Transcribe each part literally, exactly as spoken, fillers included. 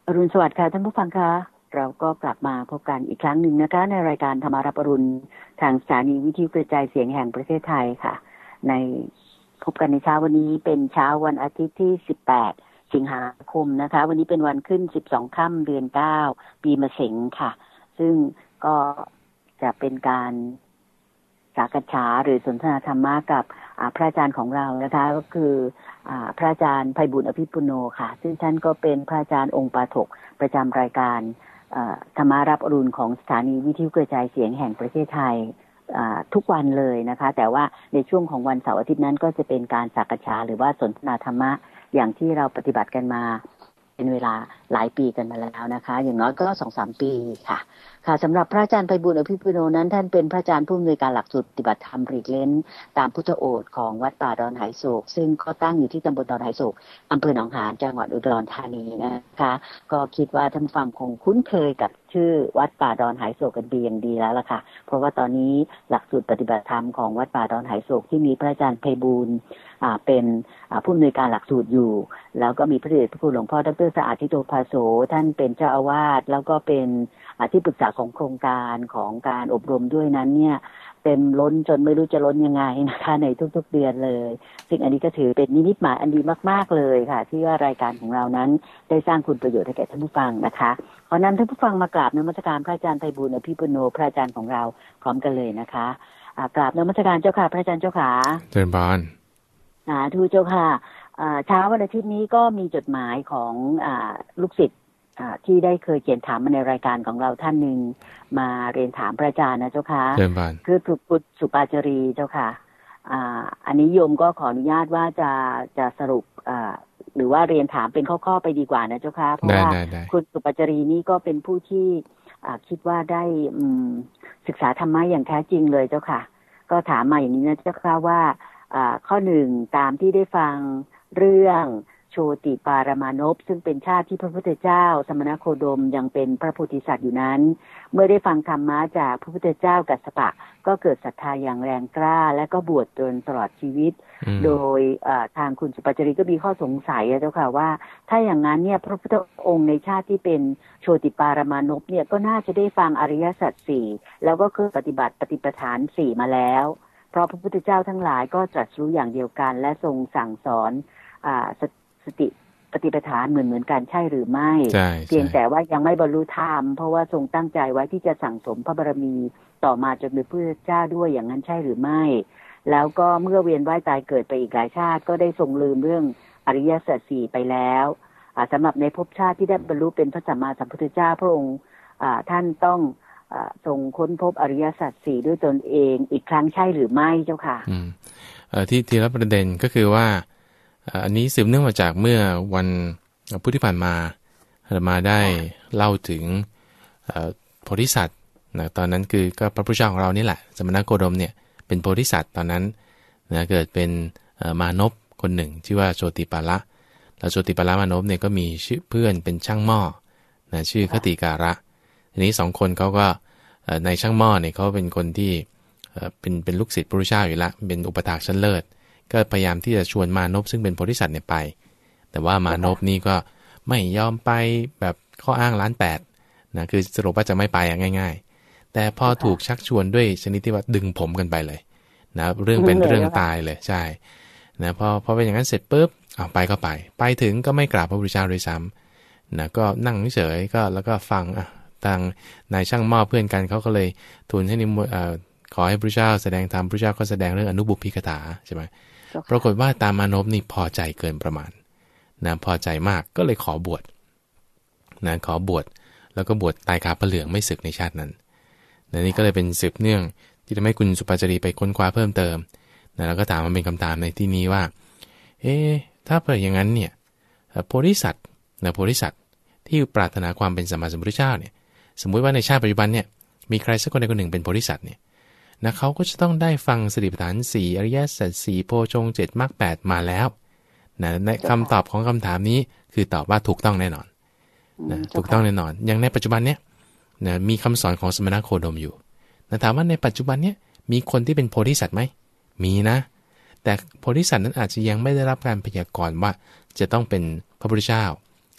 อรุณสวัสดิ์ค่ะท่านผู้ฟังคะเราก็กลับมาพบกันอีกครั้งหนึ่งนะคะในรายการธรรมารับอรุณทางสถานีวิทยุกระจายเสียงแห่งประเทศไทยค่ะในพบกันในเช้าวันนี้เป็นเช้าวันอาทิตย์ที่สิบแปดสิงหาคมนะคะวันนี้เป็นวันขึ้นสิบสองค่ำเดือนเก้าปีมะเส็งค่ะซึ่งก็จะเป็นการสักษาหรือสนทนาธรรมะกับพระอาจารย์ของเรานะคะก็คือพระอาจารย์ไพบูลย์อภิปุโนค่ะซึ่งท่านก็เป็นพระอาจารย์องค์ปาฐกประจำรายการธรรมารับอรุณของสถานีวิทยุกระจายเสียงแห่งประเทศไทยทุกวันเลยนะคะแต่ว่าในช่วงของวันเสาร์อาทิตย์นั้นก็จะเป็นการสักษาหรือว่าสนทนาธรรมะอย่างที่เราปฏิบัติกันมาเป็นเวลาหลายปีกันมาแล้วนะคะอย่างน้อยก็ สองถึงสาม ปีค่ะค่ะสำหรับพระอาจารย์ไพบูลย์อภิปุโนนั้นท่านเป็นพระอาจารย์ผู้อำนวยการหลักสูตรปฏิบัติธรรมหลีกเล้นตามพุทธโอษฐ์ของวัดป่าดอนไหโศกซึ่งก็ตั้งอยู่ที่ตำบลดอนไหโศกอำเภอหนองหานจังหวัดอุดรธานีนะคะก็คิดว่าท่านฟังคงคุ้นเคยกับชื่อวัดป่าดอนไหโศกกันดีอย่างดีแล้วล่ะค่ะเพราะว่าตอนนี้หลักสูตรปฏิบัติธรรมของวัดป่าดอนไหโศกที่มีพระอาจารย์ไพบูลย์เป็นผู้อำนวยการหลักสูตรอยู่แล้วก็มีพระเดชพระคุณหลวงพ่อดร.สะอาดทิโตภาโสท่านเป็นเจ้าอาวาสแล้วก็เป็นที่ปรึกษาของโครงการของการอบรมด้วยนั้นเนี่ยเต็มล้นจนไม่รู้จะล้นยังไงนะคะในทุกๆเดือนเลยซึ่งอันนี้ก็ถือเป็นนิมิตหมายอันดีมากๆเลยค่ะที่ว่ารายการของเรานั้นได้สร้างคุณประโยชน์ให้แก่ท่านผู้ฟังนะคะขอนำท่านผู้ฟังมากราบนมัสการพระอาจารย์ไพบูลย์อภิปุโนพระอาจารย์ของเราพร้อมกันเลยนะคะกราบนมัสการเจ้าค่ะพระอาจารย์เจ้าค่ะเจริญพรอ่าทูเจ้าค่ะเช้าวันอาทิตย์นี้ก็มีจดหมายของลูกศิษย์ที่ได้เคยเขียนถามมาในรายการของเราท่านหนึ่งมาเรียนถามพระอาจารย์นะเจ้าค่ะคือคุณสุปาจารีเจ้าค่ะอ่าอันนี้โยมก็ขออนุญาตว่าจะจะสรุปอ่าหรือว่าเรียนถามเป็นข้อๆไปดีกว่านะเจ้าค่ะเพราะว่าคุณสุปาจารีนี่ก็เป็นผู้ที่คิดว่าได้ศึกษาธรรมะอย่างแท้จริงเลยเจ้าค่ะก็ถามมาอย่างนี้นะเจ้าค่ะว่าข้อหนึ่งตามที่ได้ฟังเรื่องโชติปารมานพซึ่งเป็นชาติที่พระพุทธเจ้าสมณโคดมยังเป็นพระโพธิสัตว์อยู่นั้นเมื่อได้ฟังธรรมะจากพระพุทธเจ้ากัสสปะก็เกิดศรัทธาอย่างแรงกล้าและก็บวชจนตลอดชีวิตโดยทางคุณสุปาจารีก็มีข้อสงสัยเจ้าค่ะว่าถ้าอย่างนั้นเนี่ยพระพุทธองค์ในชาติที่เป็นโชติปารมานพเนี่ยก็น่าจะได้ฟังอริยสัจสี่แล้วก็คือปฏิบัติปฏิปทานสี่มาแล้วเพราะพระพุทธเจ้าทั้งหลายก็ตรัสรู้อย่างเดียวกันและทรงสั่งสอนอ่าสติปฏิปทานเหมือนเหมือนกันใช่หรือไม่เพียงแต่ว่ายังไม่บรรลุธรรมเพราะว่าทรงตั้งใจไว้ที่จะสั่งสมพระบารมีต่อมาจนเป็นพระพุทธเจ้าด้วยอย่างนั้นใช่หรือไม่แล้วก็เมื่อเวียนว่ายตายเกิดไปอีกหลายชาติก็ได้ทรงลืมเรื่องอริยสัจสี่ไปแล้วสำหรับในภพชาติที่ได้บรรลุเป็นพระสัมมาสัมพุทธเจ้าพระองค์ท่านต้องทรงค้นพบอริยสัจสี่ด้วยตนเองอีกครั้งใช่หรือไม่เจ้าค่ะอืมเอ่อที่ทีละประเด็นก็คือว่าอันนี้สืบเนื่องมาจากเมื่อวันพุธที่ผ่านมาอาตมาได้เล่าถึงโพธิสัตว์นะตอนนั้นคือก็พระพุทธเจ้าของเรานี่แหละสมณโคดมเนี่ยเป็นโพธิสัตว์ตอนนั้นนะเกิดเป็นมานพคนหนึ่งชื่อว่าโชติปาละแล้วโชติปาละมานพเนี่ยก็มีชื่อเพื่อนเป็นช่างหม้อนะชื่อคติการะทีนี้สองคนเขาก็ในช่างหม้อเนี่ยเขาเป็นคนที่เป็นเป็นลูกศิษย์พระพุทธเจ้าอยู่ละเป็นอุปถากชั้นเลิศก็พยายามที่จะชวนมานพซึ่งเป็นโพธิสัตว์เนี่ยไปแต่ว่ามานพนี่ก็ไม่ยอมไปแบบข้ออ้างล้านแปดนะคือสรุปว่าจะไม่ไปง่ายๆแต่พอถูกชักชวนด้วยชนิดที่ว่าดึงผมกันไปเลยนะเรื่องเป็นเรื่องตายเลยใช่นะพอพอเป็นอย่างนั้นเสร็จปุ๊บเอาไปก็ไปไปถึงก็ไม่กราบพระพุทธเจ้าด้วยซ้ำนะก็นั่งเฉยก็แล้วก็ฟังอ่ะทางนายช่างหม้อเพื่อนกันเขาก็เลยทูลให้นิมนต์ขอให้พระพุทธเจ้าแสดงธรรมพระพุทธเจ้าก็แสดงเรื่องอนุบุพพิกถาใช่ไหมปรากฏว่าตามมานพนี่พอใจเกินประมาณนะพอใจมากก็เลยขอบวชนะขอบวชแล้วก็บวชตายคาพระเหลืองไม่ศึกในชาตินั้นนะนี่ก็เลยเป็นสืบเนื่องที่ทำให้คุณสุปาจารีไปค้นคว้าเพิ่มเติมนะแล้วก็ถามมาเป็นคำถามในที่นี้ว่าเอ๊ะถ้าเผื่ออย่างนั้นเนี่ยโพธิสัตว์นะโพธิสัตว์ที่ปรารถนาความเป็นสัมมาสัมพุทธเจ้าเนี่ยสมมุติว่าในชาติปัจจุบันเนี่ยมีใครสักคนใดคนหนึ่งเป็นโพธิสัตว์เนี่ยนะเขาก็จะต้องได้ฟังสติปัฏฐานสี่อริยสัจสี่โพชงเจ็ดมรรคแปดมาแล้วนะในคำตอบของคำถามนี้คือตอบว่าถูกต้องแน่นอนนะถูกต้องแน่นอนอย่างในปัจจุบันเนี้ยนะมีคำสอนของสมณโคดมอยู่นะถามว่าในปัจจุบันเนี้ยมีคนที่เป็นโพธิสัตว์ไหมมีนะแต่โพธิสัตว์นั้นอาจจะยังไม่ได้รับการพยากรณ์ว่าจะต้องเป็นพระพุทธเจ้า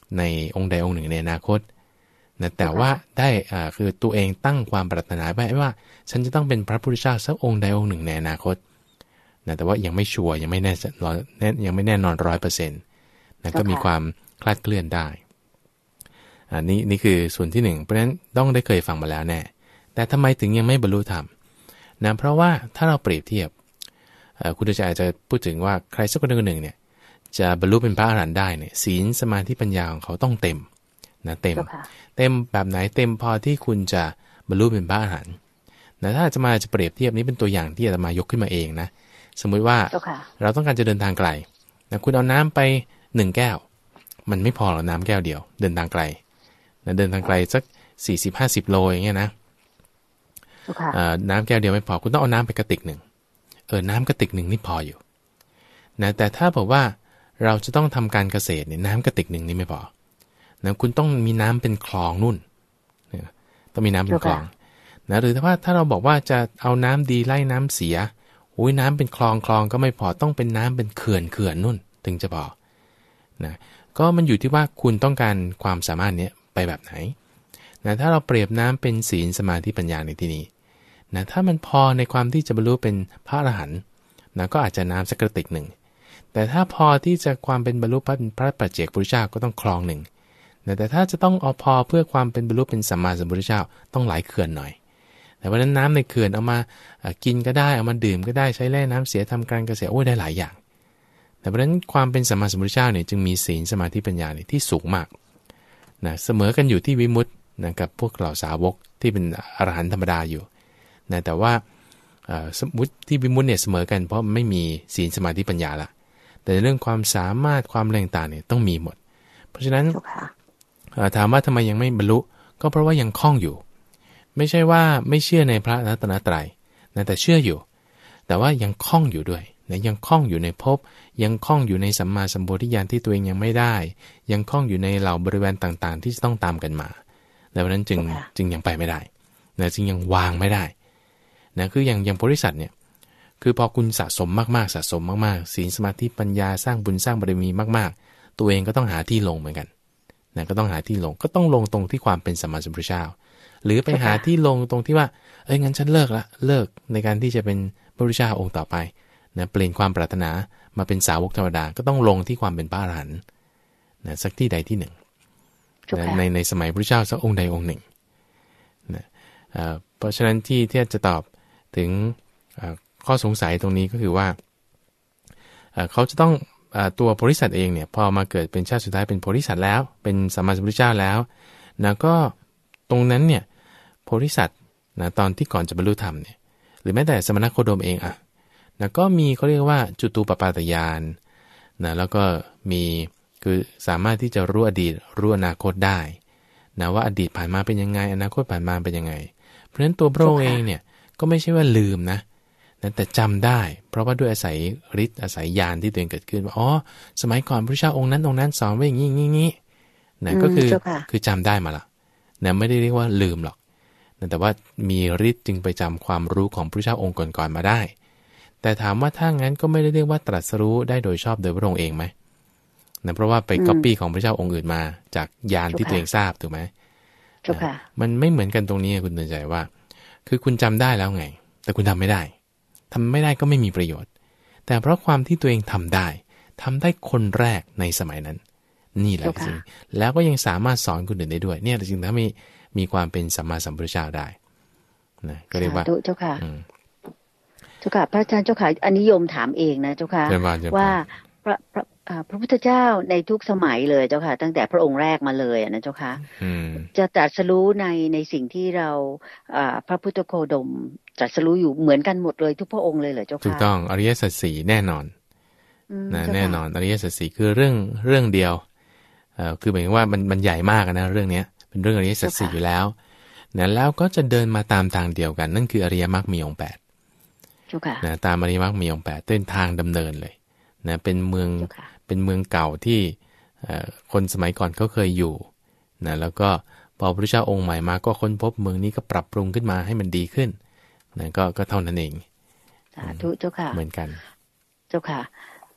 ในองค์ใดองค์หนึ่งในอนาคตนะแต่ว่าได้อ่าคือตัวเองตั้งความปรารถนาไว้ว่าฉันจะต้องเป็นพระพุทธเจ้าสักองค์ใดองค์หนึ่งในอนาคตนะแต่ว่ายังไม่ชัวร์ยังไม่แน่ยังไม่แน่นอนร้อยเปอร์เซ็นต์นะก็มีความคลาดเคลื่อนได้อันนี้นี่คือส่วนที่หนึ่งเพราะฉะนั้นต้องได้เคยฟังมาแล้วแน่แต่ทำไมถึงยังไม่บรรลุธรรมนะเพราะว่าถ้าเราเปรียบเทียบคุณอาจารย์จะพูดถึงว่าใครสักคนหนึ่งเนี่ยจะบรรลุเป็นพระอรหันต์ได้เนี่ยศีลสมาธิปัญญาของเขาต้องเต็มนะเต็มเต็มแบบไหนเต็มพอที่คุณจะบรรลุเป็นพระอรหันต์นะถ้าจะมาจะเปรียบเทียบนี้เป็นตัวอย่างที่อาตมายกขึ้นมาเองนะสมมุติว่าเราต้องการจะเดินทางไกลนะคุณเอาน้ำไปหนึ่งแก้วมันไม่พอหรอกน้ำแก้วเดียวเดินทางไกลนะเดินทางไกลสักสี่สิบห้าสิบโลอย่างเงี้ยนะน้ำแก้วเดียวไม่พอคุณต้องเอาน้ำไปกระติกหนึ่งเออน้ำกระติกหนึ่งนี่พออยู่นะแต่ถ้าบอกว่าเราจะต้องทำการเกษตรเนี่ยน้ำกระติกหนึ่งนี่ไม่พอนะคุณต้องมีน้ำเป็นคลองนู่นต้องมีน้ำเป็นคลองนะหรือถ้าว่าถ้าเราบอกว่าจะเอาน้ำดีไล่น้ำเสียอุ้ยน้ำเป็นคลองคลองก็ไม่พอต้องเป็นน้ำเป็นเขื่อนเขื่อนนู่นถึงจะพอนะก็มันอยู่ที่ว่าคุณต้องการความสามารถเนี้ยไปแบบไหนนะถ้าเราเปรียบน้ำเป็นศีลสมาธิปัญญาในที่นี้นะถ้ามันพอในความที่จะบรรลุเป็นพระอรหันต์นะก็อาจจะน้ำสักกระติกหนึ่งแต่ถ้าพอที่จะความเป็นบรรลุพระปัจเจกพุทธเจ้าก็ต้องคลองหนึ่งนะแต่ถ้าจะต้องเอาพอเพื่อความเป็นบรรลุเป็นสัมมาสัมพุทธเจ้าต้องหลายเขื่อนหน่อยแต่เพราะนั้นน้ำในเขื่อนเอามากินก็ได้เอามาดื่มก็ได้ใช้แล่น้ำเสียทำการเกษตรโอ้ได้หลายอย่างแต่เพราะนั้นความเป็นสัมมาสัมพุทธเจ้าเนี่ยจึงมีศีลสมาธิปัญญาเนี่ยที่สูงมากนะเสมอกันอยู่ที่วิมุตตินะกับพวกเหล่าสาวกที่เป็นอรหันต์ธรรมดาอยู่นะแต่ว่าสมมุติที่วิมุตติเนี่ยเสมอกันเพราะไม่มีศีลสมาธิปัญญาละแต่เรื่องความสามารถความแรงต่างเนี่ยต้องมีหมดเพราะฉะนั้นถามว่าทำไมยังไม่บรรลุก็เพราะว่ายังคล่องอยู่ไม่ใช่ว่าไม่เชื่อในพระรัตนตรัยนะแต่เชื่ออยู่แต่ว่ายังคล่องอยู่ด้วยนะยังคล่องอยู่ในภพยังคล่องอยู่ในสัมมาสัมโพธิญาณที่ตัวเองยังไม่ได้ยังคล่องอยู่ในเหล่าบริเวณต่างๆที่จะต้องตามกันมาดังนั้นจึงจึงยังไปไม่ได้นะจึงยังวางไม่ได้นะคืออย่างอย่างโพธิสัตว์เนี่ยคือพอคุณสะสมมากๆสะสมมากๆศีลสมาธิปัญญาสร้างบุญสร้างบารมีมากๆตัวเองก็ต้องหาที่ลงเหมือนกันนะก็ต้องหาที่ลงก็ต้องลงตรงที่ความเป็นสัมมาสัมพุทธเจ้าหรือไปหาที่ลงตรงที่ว่าเอ้ยงั้นฉันเลิกละเลิกในการที่จะเป็นพระพุทธเจ้าองค์ต่อไปนะเปลี่ยนความปรารถนามาเป็นสาวกธรรมดาก็ต้องลงที่ความเป็นพระอรหันต์นะสักที่ใดที่หนึ่งนะในในสมัยพระพุทธเจ้าสักองค์ใดองค์หนึ่งนะเพราะฉะนั้นที่ที่จะตอบถึงข้อสงสัยตรงนี้ก็คือว่าเขาจะต้องตัวโพธิสัตว์เองเนี่ยพอมาเกิดเป็นชาติสุดท้ายเป็นโพธิสัตว์แล้วเป็นสัมมาสัมพุทธเจ้าแล้วนะก็ตรงนั้นเนี่ยโพธิสัตว์นะตอนที่ก่อนจะบรรลุธรรมเนี่ยหรือแม้แต่สมณโคดมเองอ่ะนะก็มีเขาเรียกว่าจุตูปปาตญาณนะแล้วก็มีคือสามารถที่จะรู้อดีตรู้อนาคตได้นะว่าอดีตผ่านมาเป็นยังไงอนาคตผ่านมาเป็นยังไงเพราะฉะนั้นตัวพระองค์เองเนี่ยก็ไม่ใช่ว่าลืมนะแต่จำได้เพราะว่าด้วยอาศัยฤทธิ์อาศัยญาณที่ตัวเองเกิดขึ้นว่าอ๋อสมัยก่อนพระพุทธเจ้าองค์นั้นองค์นั้นสอนไว้อย่างนี้งี้งี้นะก็คือคือจำได้มาละนะไม่ได้เรียกว่าลืมหรอกนะแต่ว่ามีฤทธิ์จึงไปจำความรู้ของพระพุทธเจ้าองค์ก่อนๆมาได้แต่ถามว่าถ้างั้นก็ไม่ได้เรียกว่าตรัสรู้ได้โดยชอบโดยพระองค์เองไหมนะเพราะว่าไปก๊อปปี้ของพระเจ้าองค์อื่นมาจากญาณที่ตัวเองทราบถูกไหมมันไม่เหมือนกันตรงนี้คุณเตือนใจว่าคือคุณจำได้แล้วไงแต่คุณทำไม่ได้ทำไม่ได้ก็ไม่มีประโยชน์แต่เพราะความที่ตัวเองทำได้ทำได้คนแรกในสมัยนั้นนี่แหละจริงแล้วก็ยังสามารถสอนคนอื่นได้ด้วยเนี่ยจริงๆถ้ามีมีความเป็นสัมมาสัมพุทธเจ้าได้นะก็เรียกว่าเจ้าค่ะเจ้าค่ะพระอาจารย์เจ้าค่ะอันนี้โยมถามเองนะเจ้าค่ะว่าพระพระพระพุทธเจ้าในทุกสมัยเลยเจ้าค่ะตั้งแต่พระองค์แรกมาเลยนะเจ้าค่ะจะตรัสรู้ในในสิ่งที่เราพระพุทธโคดมตรัสรู้อยู่เหมือนกันหมดเลยทุกพระองค์เลยเหรอเจ้าค่ะถูกต้องอริยสัจสี่แน่นอนนะแน่นอนอริยสัจสี่คือเรื่องเรื่องเดียวเอ่อคือหมายถึงว่ามันมันใหญ่มากนะเรื่องนี้เป็นเรื่องอริยสัจสี่อยู่แล้วนะแล้วก็จะเดินมาตามทางเดียวกันนั่นคืออริยมรรคมีองค์แปดนะตามอริยมรรคมีองค์แปดเป็นทางดำเนินเลยนะเป็นเมืองเป็นเมืองเก่าที่คนสมัยก่อนเขาเคยอยู่นะแล้วก็พอพระพุทธเจ้าองค์ใหม่มาก็ค้นพบเมืองนี้ก็ปรับปรุงขึ้นมาให้มันดีขึ้นนะก็ก็เท่านั้นเองสาธุเจ้าค่ะเหมือนกันเจ้าค่ะ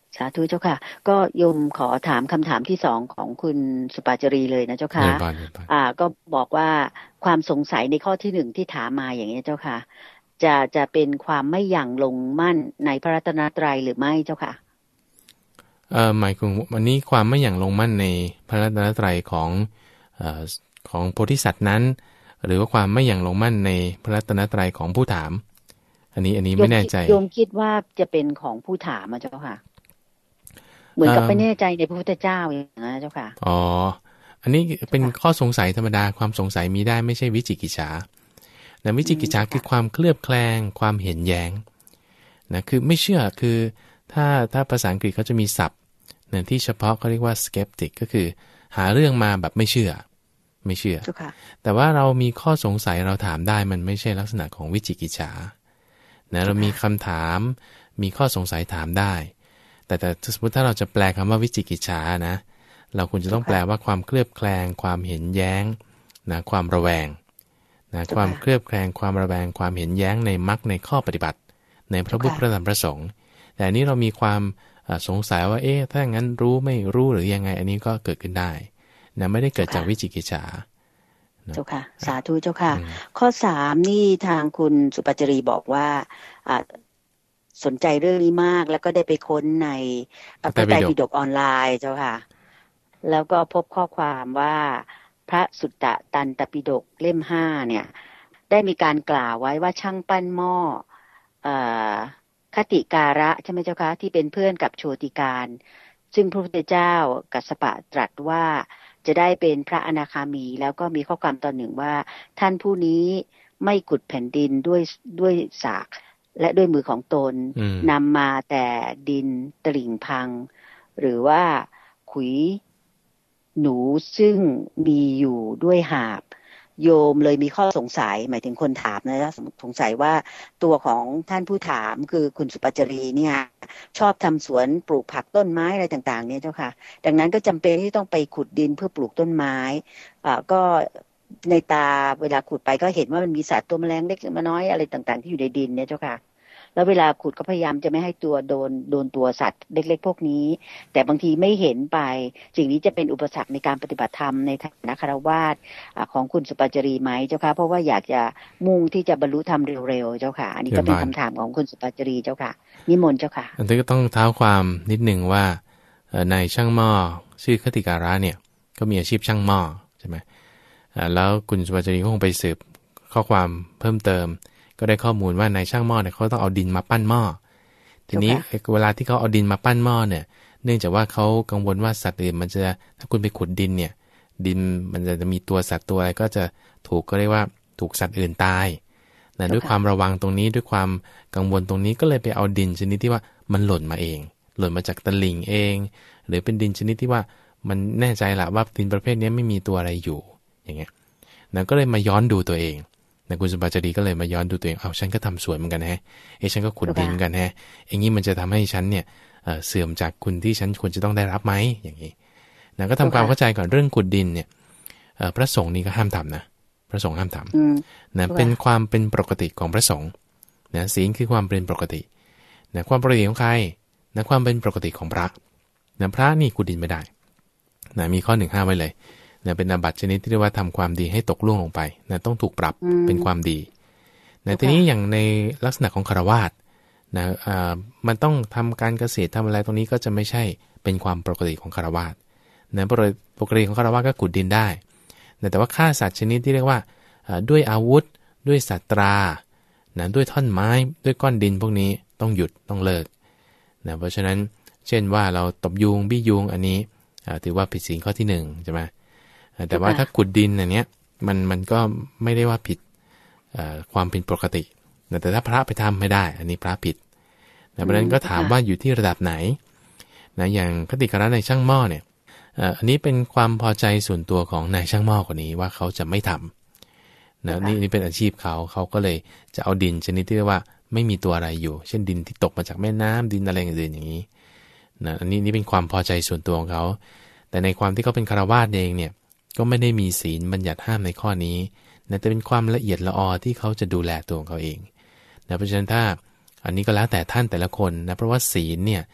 สาธุเจ้าค่ะก็โยมขอถามคำถามที่สองของคุณสุปาจารีเลยนะเจ้าค่ะอ่าก็บอกว่าความสงสัยในข้อที่หนึ่งที่ถามมาอย่างนี้เจ้าค่ะจะจะเป็นความไม่หยั่งลงมั่นในพระรัตนตรัยหรือไม่เจ้าค่ะเอ่อหมายถึงวันนี้ความไม่หยั่งลงมั่นในพระรัตนตรัยของเอ่อของโพธิสัตว์นั้นหรือว่าความไม่หยั่งลงมั่นในพระรัตนตรัยของผู้ถามอันนี้อันนี้ไม่แน่ใจโยมคิดว่าจะเป็นของผู้ถามเจ้าค่ะเหมือนกับไม่แน่ใจในพระพุทธเจ้าอย่างนั้นเจ้าค่ะอ๋ออันนี้เป็นข้อสงสัยธรรมดาความสงสัยมีได้ไม่ใช่วิจิกิจฉาแต่วิจิกิจฉาคือความเคลือบแคลงความเห็นแย้งนะคือไม่เชื่อคือถ้าถ้าภาษาอังกฤษเขาจะมีศัพท์เนี่ยที่เฉพาะเขาเรียกว่า skeptic ก็คือหาเรื่องมาแบบไม่เชื่อไม่เชื่อแต่ว่าเรามีข้อสงสัยเราถามได้มันไม่ใช่ลักษณะของวิจิกิจฉานะเรามีคำถามมีข้อสงสัยถามได้แต่แต่สมมติถ้าเราจะแปลคำว่าวิจิกิจฉานะเราควรจะต้องแปลว่าความเคลือบแคลงความเห็นแย้งนะความระแวงนะความเคลือบแคลงความระแวงความเห็นแย้งในมรรคในข้อปฏิบัติในพระพุทธพระธรรมพระสงฆ์แต่อันนี้เรามีความสงสัยว่าเอ๊ะถ้างั้นรู้ไม่รู้หรือยังไงอันนี้ก็เกิดขึ้นได้นะไม่ได้เกิดจากวิจิกิจฉาเจ้าค่ะสาธุเจ้าค่ะข้อสามนี่ทางคุณสุปจารีบอกว่าสนใจเรื่องนี้มากแล้วก็ได้ไปค้นในพระไตรปิฎกออนไลน์เจ้าค่ะแล้วก็พบข้อความว่าพระสุตตตันตปิฎกเล่มห้าเนี่ยได้มีการกล่าวไว้ว่าช่างปั้นหม้อคติการะใช่ไหมเจ้าคะที่เป็นเพื่อนกับโชติการซึ่งพระพุทธเจ้ากัสสปะตรัสว่าจะได้เป็นพระอนาคามีแล้วก็มีข้อความตอนหนึ่งว่าท่านผู้นี้ไม่ขุดแผ่นดินด้วยด้วยสากและด้วยมือของตนนำมาแต่ดินตลิ่งพังหรือว่าขุยหนูซึ่งมีอยู่ด้วยหาบโยมเลยมีข้อสงสัยหมายถึงคนถามนะสงสัยว่าตัวของท่านผู้ถามคือคุณสุปจารีเนี่ยชอบทำสวนปลูกผักต้นไม้อะไรต่างๆเนี่ยเจ้าค่ะดังนั้นก็จำเป็นที่ต้องไปขุดดินเพื่อปลูกต้นไม้อ่าก็ในตาเวลาขุดไปก็เห็นว่ามันมีสัตว์ตัวแมลงเล็กมาน้อยอะไรต่างๆที่อยู่ในดินเนี่ยเจ้าค่ะแล้วเวลาขุดก็พยายามจะไม่ให้ตัวโดนโดนตัวสัตว์เล็กๆพวกนี้แต่บางทีไม่เห็นไปสิ่งนี้จะเป็นอุปสรรคในการปฏิบัติธรรมในฐานะฆราวาสของคุณสุปจารีไหมเจ้าค่ะเพราะว่าอยากจะมุ่งที่จะบรรลุธรรมเร็วๆเจ้าค่ะอันนี้ก็เป็นคำถามของคุณสุปจารีเจ้าค่ะนิมนต์เจ้าค่ะอันนี้ก็ต้องเท้าความนิดหนึ่งว่าในช่างหม้อชื่อคติการะเนี่ยก็มีอาชีพช่างหม้อใช่ไหมแล้วคุณสุปจารีก็คงไปสืบข้อความเพิ่มเติมก็ได้ข้อมูลว่าในช่างหม้อเนี่ยเขาต้องเอาดินมาปั้นหม้อทีนี้เวลาที่เขาเอาดินมาปั้นหม้อเนี่ยเนื่องจากว่าเขากังวลว่าสัตว์อื่นมันจะถ้าคุณไปขุดดินเนี่ยดินมันจะมีตัวสัตว์ตัวอะไรก็จะถูกก็เรียกว่าถูกสัตว์อื่นตายนะด้วยความระวังตรงนี้ด้วยความกังวลตรงนี้ก็เลยไปเอาดินชนิดที่ว่ามันหล่นมาเองหล่นมาจากตะลิ่งเองหรือเป็นดินชนิดที่ว่ามันแน่ใจละว่าดินประเภทนี้ไม่มีตัวอะไรอยู่อย่างเงี้ยนะก็เลยมาย้อนดูตัวเองนะคุณสุปจารีก็เลยมาย้อนดูตัวเองเอาฉันก็ทำสวนเหมือนกันแฮะเอ้ฉันก็ขุดดินเหมือนกันแฮะอย่างนี้มันจะทำให้ฉันเนี่ยเสื่อมจากคุณที่ฉันควรจะต้องได้รับไหมอย่างนี้นะก็ทำความเข้าใจก่อนเรื่องขุดดินเนี่ยพระสงฆ์นี่ก็ห้ามทำนะพระสงฆ์ห้ามทำนะเป็นความเป็นปกติของพระสงฆ์นะศีลคือความเป็นปกตินะความปกติของใครนะความเป็นปกติของพระนะพระนี่ขุดดินไม่ได้นะมีข้อหนึ่งห้ามไว้เลยนะเป็นอาบัติชนิดที่เรียกว่าทำความดีให้ตกล่วงลงไปนะต้องถูกปรับเป็นความดีนะทีนี้อย่างในลักษณะของฆราวาสนะอ่ามันต้องทำการเกษตรทำอะไรตรงนี้ก็จะไม่ใช่เป็นความปกติของฆราวาสนะปกติของฆราวาสก็ขุดดินได้นะแต่ว่าฆ่าสัตว์ชนิดที่เรียกว่าด้วยอาวุธด้วยสัตรานะด้วยท่อนไม้ด้วยก้อนดินพวกนี้ต้องหยุดต้องเลิกนะเพราะฉะนั้นเช่นว่าเราตบยุงบี้ยุงอันนี้ถือว่าผิดศีลข้อที่หนึ่งใช่ไหมแต่ว่าถ้าขุดดินอันเนี้ยมันมันก็ไม่ได้ว่าผิดความเป็นปกติแต่ถ้าพระไปทำไม่ได้อันนี้พระผิดแต่ประเด็นก็ถามว่าอยู่ที่ระดับไหนนะอย่างคติการะในช่างหม้อเนี่ยอันนี้เป็นความพอใจส่วนตัวของนายช่างหม้อคนนี้ว่าเขาจะไม่ทำนะนี่นี่เป็นอาชีพเขาเขาก็เลยจะเอาดินชนิดที่เรียกว่าไม่มีตัวอะไรอยู่เช่นดินที่ตกมาจากแม่น้ำดินอะไรอื่นอย่างนี้นะอันนี้นี่เป็นความพอใจส่วนตัวของเขาแต่ในความที่เขาเป็นฆราวาสเองเนี่ยก็ไม่ได้มีศีลบัญญัติห้ามในข้อนี้นะแต่เป็นความละเอียดละออที่เขาจะดูแลตัวของเขาเองนะเพราะฉะนั้นถ้าอันนี้ก็แล้วแต่ท่านแต่ละคนนะเพราะว่าศีลเนี่ย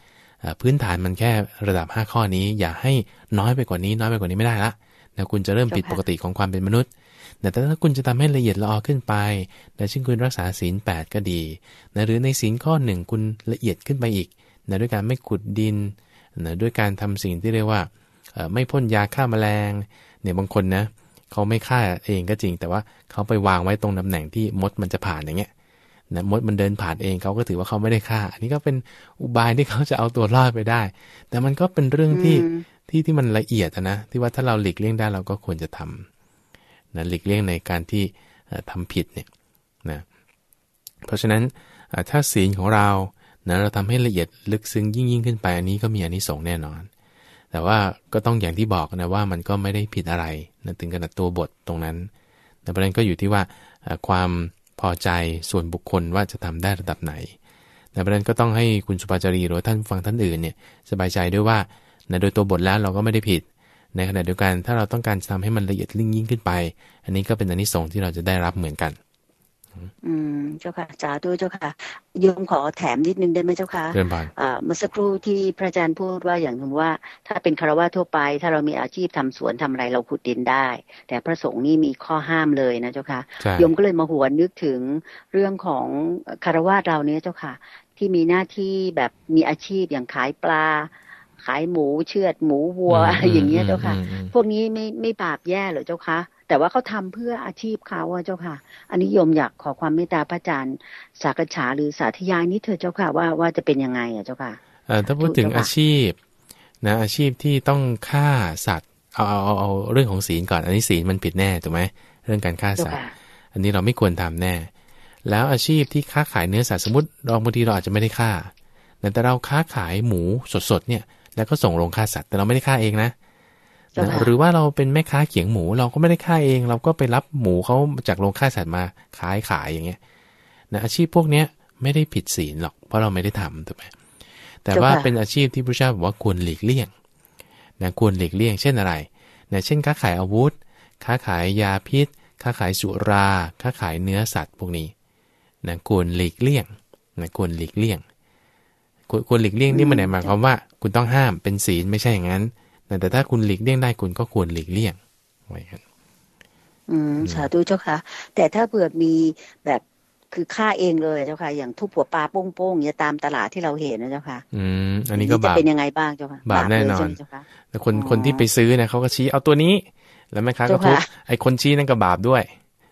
พื้นฐานมันแค่ระดับห้าข้อนี้อย่าให้น้อยไปกว่านี้น้อยไปกว่านี้ไม่ได้ละนะคุณจะเริ่มผิดปกติของความเป็นมนุษย์แต่ถ้าคุณจะทำให้ละเอียดละออขึ้นไปนะเช่นคุณรักษาศีลแปดก็ดีนะหรือในศีลข้อหนึ่งคุณละเอียดขึ้นไปอีกนะด้วยการไม่ขุดดินนะด้วยการทำสิ่งที่เรียกว่าไม่พ่นยาฆ่าแมลงเนี่ยบางคนนะเขาไม่ฆ่าเองก็จริงแต่ว่าเขาไปวางไว้ตรงตำแหน่งที่มดมันจะผ่านอย่างเงี้ยนะมดมันเดินผ่านเองเขาก็ถือว่าเขาไม่ได้ฆ่าอันนี้ก็เป็นอุบายที่เขาจะเอาตัวรอดไปได้แต่มันก็เป็นเรื่องที่ที่ที่มันละเอียดนะที่ว่าถ้าเราหลีกเลี่ยงได้เราก็ควรจะทำนะหลีกเลี่ยงในการที่ทำผิดเนี่ยนะเพราะฉะนั้นถ้าศีลของเรานะเราทำให้ละเอียดลึกซึ้งยิ่งยิ่งขึ้นไปอันนี้ก็มีอานิสงส์แน่นอนแต่ว่าก็ต้องอย่างที่บอกนะว่ามันก็ไม่ได้ผิดอะไรนะถึงขนาดตัวบทตรงนั้นแต่ประเด็นก็อยู่ที่ว่าความพอใจส่วนบุคคลว่าจะทำได้ระดับไหนแต่ประเด็นก็ต้องให้คุณสุภาจารีหรือท่านฟังท่านอื่นเนี่ยสบายใจด้วยว่านะโดยตัวบทแล้วเราก็ไม่ได้ผิดในขณะเดียวกันถ้าเราต้องการทำให้มันละเอียดยิ่งยิ่งขึ้นไปอันนี้ก็เป็นอานิสงส์ที่เราจะได้รับเหมือนกันอืมเจ้าค่ะสาธุเจ้าค่ะโยมขอแถมนิดนึงได้ไหมเจ้าค่ะอ่าเมื่อสักครู่ที่พระอาจารย์พูดว่าอย่างที่ว่าถ้าเป็นคฤหัสถ์ทั่วไปถ้าเรามีอาชีพทำสวนทำอะไรเราขุดดินได้แต่พระสงฆ์นี่มีข้อห้ามเลยนะเจ้าค่ะโยมก็เลยมาหวนนึกถึงเรื่องของคฤหัสถ์เราเนี้ยเจ้าค่ะที่มีหน้าที่แบบมีอาชีพอย่างขายปลาขายหมูเชือดหมูวัวอะไรอย่างเงี้ยเจ้าค่ะพวกนี้ไม่ไม่บาปแย่เหรอเจ้าค่ะแต่ว่าเขาทำเพื่ออาชีพเขาเจ้าค่ะอันนี้โยมอยากขอความเมตตาพระอาจารย์สักษาหรือสาธยายนิดเถิดเจ้าค่ะว่าว่าจะเป็นยังไงอ่ะเจ้าค่ะเอ่อถ้าพูดถึงอาชีพนะอาชีพที่ต้องฆ่าสัตว์เอาเอาเอาเอาเรื่องของศีลก่อนอันนี้ศีลมันผิดแน่ถูกไหมเรื่องการฆ่าสัตว์อันนี้เราไม่ควรทำแน่แล้วอาชีพที่ค้าขายเนื้อสัตว์สมมติเราบางทีเราอาจจะไม่ได้ฆ่าแต่เราค้าขายหมูสดๆเนี่ยแล้วก็ส่งโรงฆ่าสัตว์แต่เราไม่ได้ฆ่าเองนะนะหรือว่าเราเป็นแม่ค้าเขียงหมูเราก็ไม่ได้ฆ่าเองเราก็ไปรับหมูเขาจากโรงฆ่าสัตว์มาขายขายอย่างเงี้ยนะอาชีพพวกเนี้ยไม่ได้ผิดศีลหรอกเพราะเราไม่ได้ทำถูกไหมแต่ว่าเป็นอาชีพที่พระเจ้าบอกว่าควรหลีกเลี่ยงนะควรหลีกเลี่ยงเช่นอะไรนะเช่นค้าขายอาวุธค้าขายยาพิษค้าขายสุราค้าขายเนื้อสัตว์พวกนี้นะควรหลีกเลี่ยงนะควรหลีกเลี่ยงควรหลีกเลี่ยงนี่มันหมายความว่าคุณต้องห้ามเป็นศีลไม่ใช่อย่างนั้นแต่ถ้าคุณหลีกเลี่ยงได้คุณก็ควรหลีกเลี่ยงไว้กันอืมสาธุเจ้าค่ะแต่ถ้าเผื่อมีแบบคือฆ่าเองเลยเจ้าค่ะอย่างทุบหัวปลาโป้งๆเนี่ยตามตลาดที่เราเห็นนะเจ้าค่ะอืมอันนี้ก็บาปจะเป็นยังไงบ้างเจ้าค่ะบาปแน่นอนแต่คนคนที่ไปซื้อเนี่ยเขาก็ชี้เอาตัวนี้แล้วแม่ค้าก็ทุบไอ้คนชี้นั่นก็บาปด้วย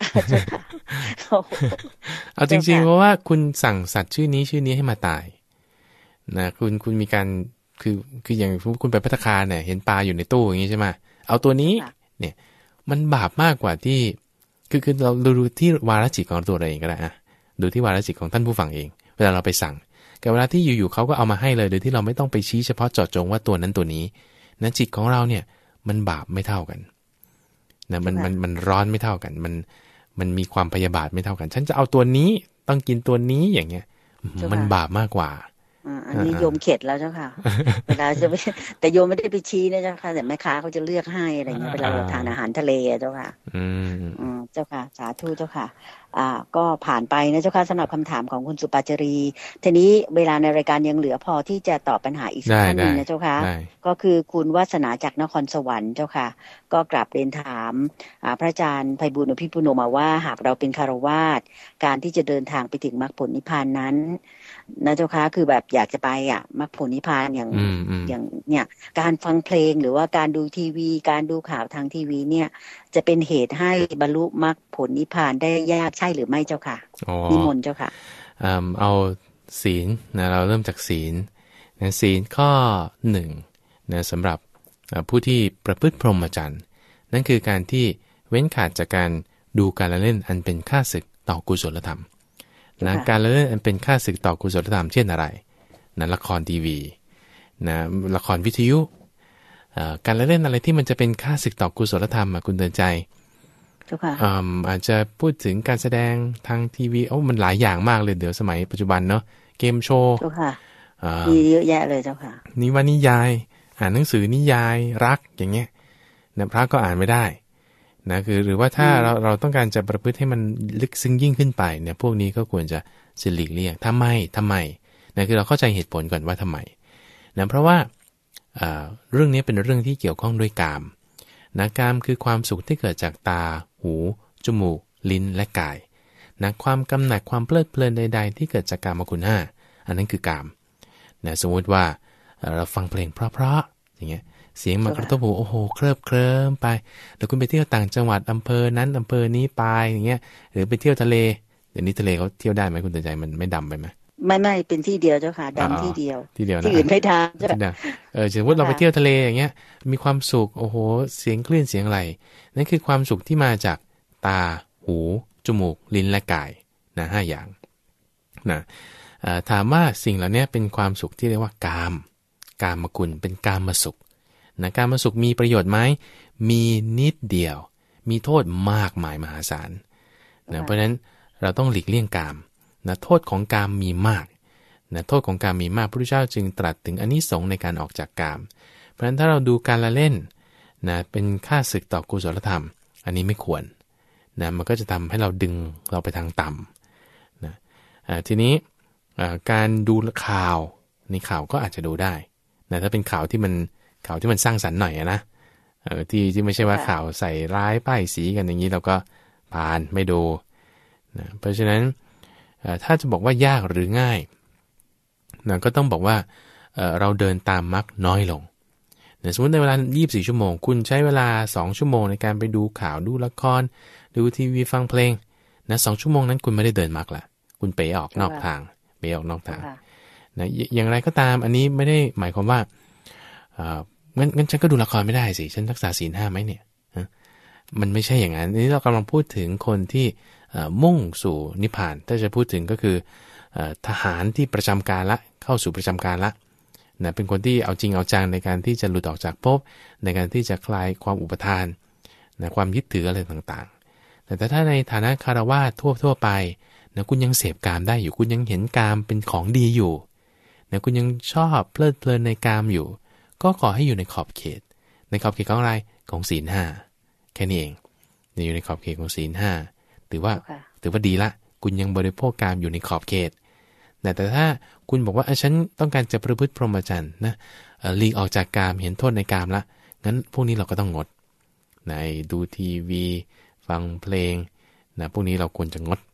เอาจริงๆเพราะว่าคุณสั่งสัตว์ชื่อนี้ชื่อนี้ให้มาตายนะคุณคุณมีการคือคืออย่างคุณไปภัตตาคารเนี่ยเห็นปลาอยู่ในตู้อย่างนี้ใช่ไหมเอาตัวนี้เนี่ยมันบาปมากกว่าที่คือคือเราดูที่วาระจิตของตัวเราเองก็ได้อะดูที่วาระจิตของท่านผู้ฟังเองเวลาเราไปสั่งกับเวลาที่อยู่ๆเขาก็เอามาให้เลยโดยที่เราไม่ต้องไปชี้เฉพาะเจาะจงว่าตัวนั้นตัวนี้นะจิตของเราเนี่ยมันบาปไม่เท่ากันนะมันมันมันร้อนไม่เท่ากันมันมันมีความพยาบาทไม่เท่ากันฉันจะเอาตัวนี้ต้องกินตัวนี้อย่างเงี้ยมันบาปมากกว่าอันนี้โยมเข็ดแล้วเจ้าค่ะเวลาจะไปแต่โยมไม่ได้ไปชี้นะเจ้าค่ะแต่แม่ค้าเขาจะเลือกให้อะไรเงี้ยเวลาเราทานอาหารทะเลเจ้าค่ะอืมเจ้าค่ะสาธุเจ้าค่ะอ่าก็ผ่านไปนะเจ้าค่ะสำหรับคำถามของคุณสุปาจารีทีนี้เวลาในรายการยังเหลือพอที่จะตอบปัญหาอีกสักท่านนึงนะเจ้าค่ะก็คือคุณวาสนาจากนครสวรรค์เจ้าค่ะก็กราบเรียนถามพระอาจารย์ไพบูลย์อภิปุโนมาว่าหากเราเป็นคฤหัสถ์การที่จะเดินทางไปถึงมรรคผลนิพพานนั้นนะเจ้าค่ะคือแบบอยากจะไปอ่ะมรรคผลนิพพานอย่างอย่างเนี่ยการฟังเพลงหรือว่าการดูทีวีการดูข่าวทางทีวีเนี่ยจะเป็นเหตุให้บรรลุมรรคผลนิพพานได้ยากใช่หรือไม่เจ้าค่ะนิมนต์เจ้าค่ะเอาศีลนะเราเริ่มจากศีลนะศีลข้อหนึ่งนะสำหรับผู้ที่ประพฤติพรหมจรรย์นั่นคือการที่เว้นขาดจากการดูการละเล่นอันเป็นข้าศึกต่อกุศลธรรมนะการละเล่นอันเป็นข้าศึกต่อกุศลธรรมเช่นอะไรนะละครทีวีนะละครวิทยุการละเล่นอะไรที่มันจะเป็นข้าศึกต่อกุศลธรรมคุณเดินใจอาจจะพูดถึงการแสดงทางทีวีโอ้มันหลายอย่างมากเลยเดี๋ยวสมัยปัจจุบันเนาะเกมโชว์มีเยอะแยะเลยเจ้าค่ะนิวานิยายอ่านหนังสือนิยายรักอย่างเงี้ยนะพระก็อ่านไม่ได้นะคือหรือว่าถ้าเราเราต้องการจะประพฤติให้มันลึกซึ้งยิ่งขึ้นไปเนี่ยพวกนี้ก็ควรจะหลีกเลี่ยงทำไมทำไมนะคือเราเข้าใจเหตุผลก่อนว่าทำไมนะเพราะว่าเรื่องนี้เป็นเรื่องที่เกี่ยวข้องด้วยกามนะกามคือความสุขที่เกิดจากตาหูจมูกลิ้นและกายนะความกำหนัดความเพลิดเพลินใดๆที่เกิดจากกามคุณห้าอันนั้นคือกามนะสมมติว่าเราฟังเพลงเพราะๆอย่างเงี้ยเสียงมากระทบหูโอ้โหเคลิบเคลิ้มไปแล้วคุณไปเที่ยวต่างจังหวัดอำเภอนั้นอำเภอนี้ไปอย่างเงี้ยหรือไปเที่ยวทะเลเดี๋ยวนี้ทะเลเขาเที่ยวได้ไหมคุณเตือนใจมันไม่ดำไปไหมไม่ไม่เป็นที่เดียวเจ้าค่ะดำที่เดียวที่เดียวนะที่อื่นไม่ทำที่ดำเออสมมติเราไปเที่ยวทะเลอย่างเงี้ยมีความสุขโอ้โหเสียงคลื่นเสียงไหลนั่นคือความสุขที่มาจากตาหูจมูกลิ้นและกายนะห้าอย่างนะถามว่าสิ่งเหล่านี้เป็นความสุขที่เรียกว่ากามกามกุลเป็นกามสุขนะกามสุขมีประโยชน์ไหมมีนิดเดียวมีโทษมากมายมหาศาลนะเพราะฉะนั้นเราต้องหลีกเลี่ยงกามนะโทษของกามมีมากนะโทษของกามมีมากพระพุทธเจ้าจึงตรัสถึงอานิสงส์ในการออกจากกามเพราะฉะนั้นถ้าเราดูการละเล่นนะเป็นค่าศึกต่อกุศลธรรมอันนี้ไม่ควรนะมันก็จะทำให้เราดึงเราไปทางต่ำนะทีนี้การดูข่าวในข่าวก็อาจจะดูได้นะถ้าเป็นข่าวที่มันข่าวที่มันสร้างสรรค์หน่อยนะเออที่ที่ไม่ใช่ว่าข่าวใส่ร้ายป้ายสีกันอย่างนี้เราก็ผ่านไม่ดูนะเพราะฉะนั้นถ้าจะบอกว่ายากหรือง่ายนะก็ต้องบอกว่า เ, เราเดินตามมรรคน้อยลงนะสมมติในเวลายี่สิบสี่ชั่วโมงคุณใช้เวลาสองชั่วโมงในการไปดูข่าวดูละครดูทีวีฟังเพลงนะสองชั่วโมงนั้นคุณไม่ได้เดินมรรคละคุณเป๋ออกนอกทางเป๋ออกนอกทางนะอย่างไรก็ตามอันนี้ไม่ได้หมายความว่างั้นงั้นฉันก็ดูละครไม่ได้สิฉันรักษาศีลห้าไหมเนี่ยมันไม่ใช่อย่างนั้นนี่เรากำลังพูดถึงคนที่มุ่งสู่นิพพานถ้าจะพูดถึงก็คือทหารที่ประจำการละเข้าสู่ประจำการละนะเป็นคนที่เอาจริงเอาจังในการที่จะหลุดออกจากภพในการที่จะคลายความอุปทานนะความยึดถืออะไรต่างๆแต่ถ้าในฐานะคารวะทั่วทั่วไปนะคุณยังเสพกามได้อยู่คุณยังเห็นกามเป็นของดีอยู่นะคุณยังชอบเพลิดเพลินในกามอยู่ก็ขอให้อยู่ในขอบเขตในขอบเขตของอะไรของศีลห้าแค่นี้เองอยู่ในขอบเขตของศีลห้าถือว่า okay. ถือว่าดีละคุณยังบริโภคกามอยู่ในขอบเขตแต่แต่ถ้าคุณบอกว่าฉันต้องการจะประพฤติพรหมจรรย์นะหลีกออกจากกามเห็นโทษในกามละงั้นพวกนี้เราก็ต้องงดในดูทีวีฟังเพลงนะพวกนี้เราควรจะงด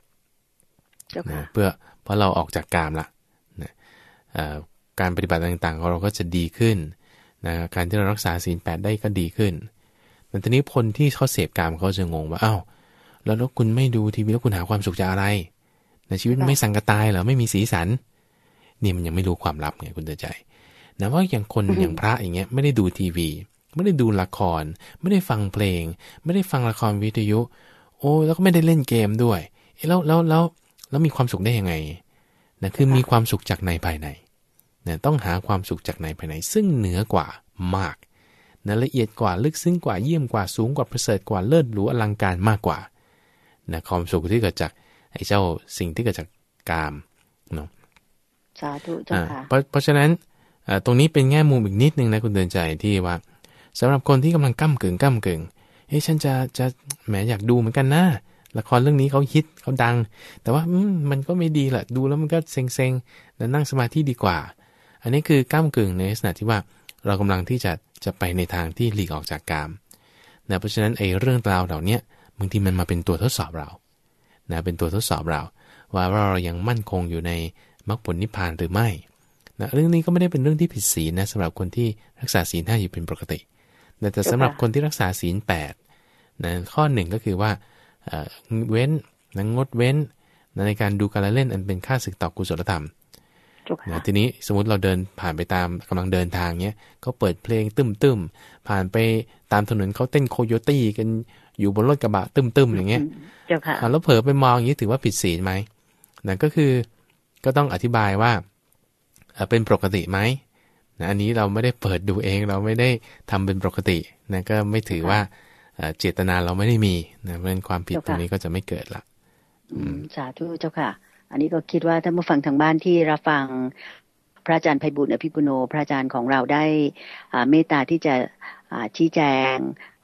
okay. นะเพื่อเพราะเราออกจากกามละนะการปฏิบัติต่างๆของเราก็จะดีขึ้นนะการที่เรารักษาศีลแปดได้ก็ดีขึ้นแต่ทีนี้คนที่เขาเสพกามเขาจะงงว่าอ้าวแล้วแล้วคุณไม่ดูทีวีแล้วคุณหาความสุขจากอะไรในชีวิตไม่สังกตายเหรอไม่มีสีสันนี่มันยังไม่รู้ความลับไงคุณเตือนใจนะว่าอย่างคนอย่างพระอย่างเงี้ยไม่ได้ดูทีวีไม่ได้ดูละครไม่ได้ฟังเพลงไม่ได้ฟังละครวิทยุโอ้แล้วก็ไม่ได้เล่นเกมด้วยแล้วแล้วแล้วแล้วมีความสุขได้ยังไงนะคือมีความสุขจากในภายในนะต้องหาความสุขจากในภายในซึ่งเหนือกว่ามากนะละเอียดกว่าลึกซึ้งกว่าเยี่ยมกว่าสูงกว่าประเสริฐกว่าเลิศหรูอลังการมากกว่านะความสุขที่เกิดจากไอ้เจ้าสิ่งที่เกิดจากกามเนาะสาธุเจ้าค่ะเพราะเพราะฉะนั้นตรงนี้เป็นแง่มุมอีกนิดนึงนะคุณเตือนใจที่ว่าสำหรับคนที่กำลังก้ำกึ่งก้ำกึ่งเฮ้ยฉันจะจะแหมอยากดูเหมือนกันนะละครเรื่องนี้เขาฮิตเขาดังแต่ว่ามันก็ไม่ดีแหละดูแล้วมันก็เซ็งๆแล้วนั่งสมาธิดีกว่าอันนี้คือก้ำกึ่งในลักษณะที่ว่าเรากำลังที่จะจะไปในทางที่หลีกออกจากกามนะเพราะฉะนั้นไอ้เรื่องราวเหล่านี้บางทีมันมาเป็นตัวทดสอบเรานะเป็นตัวทดสอบเราว่าเรายังมั่นคงอยู่ในมรรคผลนิพพานหรือไม่นะเรื่องนี้ก็ไม่ได้เป็นเรื่องที่ผิดศีลนะสำหรับคนที่รักษาศีลห้าอยู่เป็นปกติแต่สำหรับคนที่รักษาศีลแปดนะข้อหนึ่งก็คือว่าเว้นนะงดเว้นนะในการดูการเล่นอันเป็นค่าศึกต่อกุศลธรรมนะทีนี้สมมติเราเดินผ่านไปตามกำลังเดินทางเนี้ยเขาเปิดเพลงตึ้มๆผ่านไปตามถนนเขาเต้นโคโยตี้กันอยู่บนรถกระบะตึ้มๆอย่างเงี้ยแล้วเผลอไปมองอย่างนี้ถือว่าผิดศีลไหมนะก็คือก็ต้องอธิบายว่าเป็นปกติไหมนะอันนี้เราไม่ได้เปิดดูเองเราไม่ได้ทำเป็นปกตินะก็ไม่ถือว่าเจตนาเราไม่ได้มีนะเพราะฉะนั้นความผิดตรงนี้ก็จะไม่เกิดละสาธุเจ้าค่ะอันนี้ก็คิดว่าท่านผู้ฟังทางบ้านที่รับฟังพระอาจารย์ไพบูลย์อภิปุโนพระอาจารย์ของเราได้เมตตาที่จะชี้แจง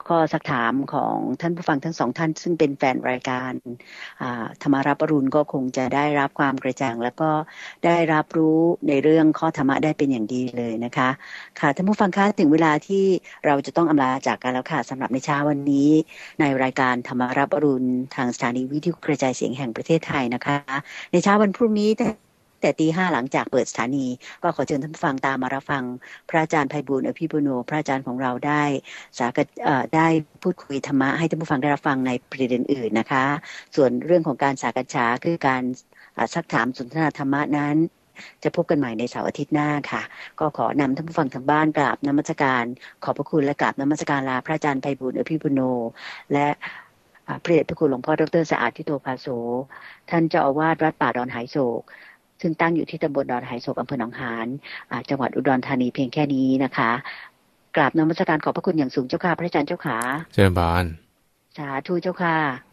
ข้อสักถามของท่านผู้ฟังทั้งสองท่านซึ่งเป็นแฟนรายการธรรมารับอรุณก็คงจะได้รับความกระจ่างแล้วก็ได้รับรู้ในเรื่องข้อธรรมะได้เป็นอย่างดีเลยนะคะค่ะท่านผู้ฟังคะถึงเวลาที่เราจะต้องอำลาจากกันแล้วค่ะสำหรับในเช้าวันนี้ในรายการธรรมารับอรุณทางสถานีวิทยุกระจายเสียงแห่งประเทศไทยนะคะในเช้าวันพรุ่งนี้แต่ตีห้าหลังจากเปิดสถานีก็ขอเชิญท่านผู้ฟังตามมารับฟังพระอาจารย์ไพบูลย์อภิปุโนพระอาจารย์ของเราได้สากเอ่อได้พูดคุยธรรมะให้ท่านผู้ฟังได้รับฟังในประเด็นอื่นนะคะส่วนเรื่องของการสากัญชาคือการซักถามสนทนาธรรมะนั้นจะพบกันใหม่ในเสาร์อาทิตย์หน้าค่ะก็ขอนำท่านผู้ฟังทางบ้านกราบนมัสการขอบพระคุณและกราบนมัสการลาพระอาจารย์ไพบูลย์อภิปุโนและพระเดชพระคุณหลวงพ่อดร.สะอาดทิโตภาโสท่านเจ้าอาวาสวัดป่าดอนหายโศกซึ่งตั้งอยู่ที่ตำบลดอนหายโศกอำเภอหนองหานจังหวัดอุดรธานีเพียงแค่นี้นะคะกราบนมัสการขอบพระคุณอย่างสูงเจ้าค่ะพระอาจารย์เจ้าขาเจริญพรสาธุเจ้าค่ะ